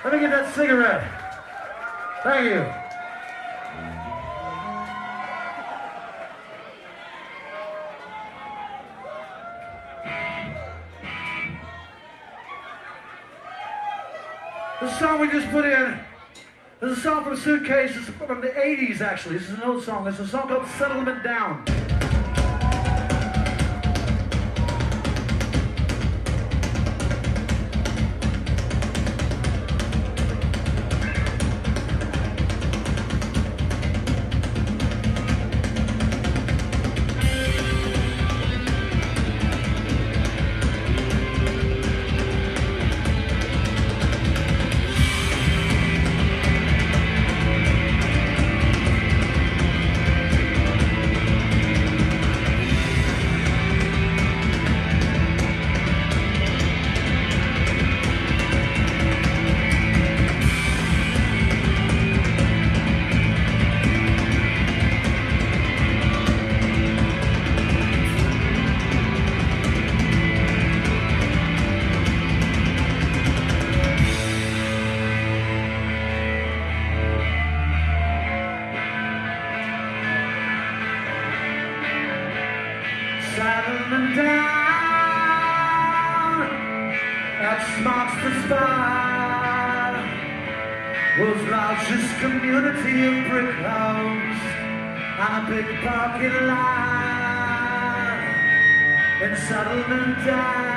Let me get that cigarette. Thank you. The song we just put in is a song from Suitcase. It's from the 80s, actually. This is an old song. It's a song called Settlement Down. Settlement down, that marks the spot. World's largest community of brick homes on a big parking lot in Settlement Down.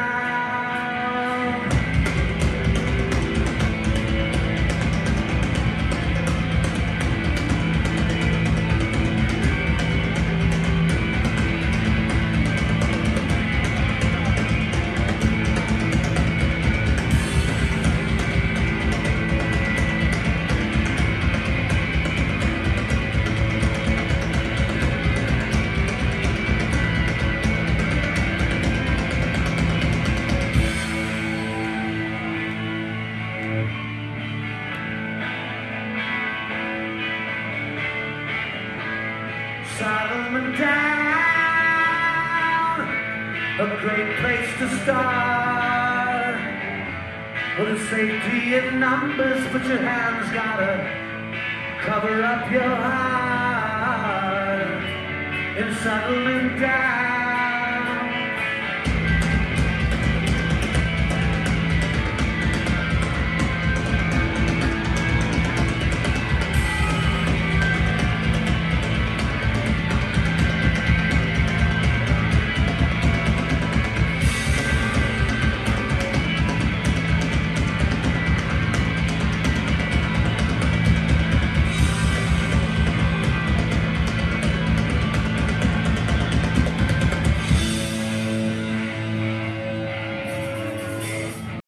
Settlement Down, a great place to start. With the safety in numbers, but your hands gotta cover up your heart. In Settlement Down.